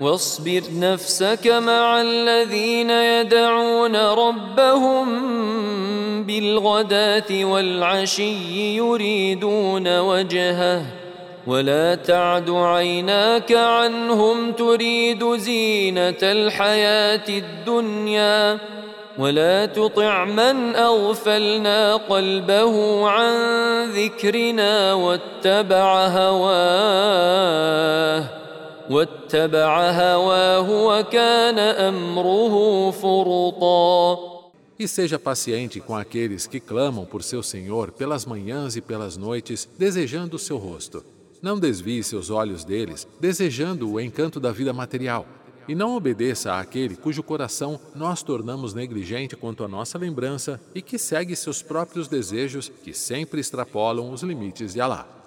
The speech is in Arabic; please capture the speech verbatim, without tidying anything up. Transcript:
واصبر نفسك مع الذين يدعون ربهم بالغداة والعشي يريدون وجهه ولا تعد عيناك عنهم تريد زينة الحياة الدنيا ولا تطع من أغفلنا قلبه عن ذكرنا واتبع هواه واتبع هواه وكان أمره فرطا. E seja paciente com aqueles que clamam por seu Senhor pelas manhãs e pelas noites, desejando o seu rosto. Não desvie seus olhos deles, desejando o encanto da vida material. E não obedeça àquele cujo coração nós tornamos negligente quanto à nossa lembrança e que segue seus próprios desejos que sempre extrapolam os limites de Alá.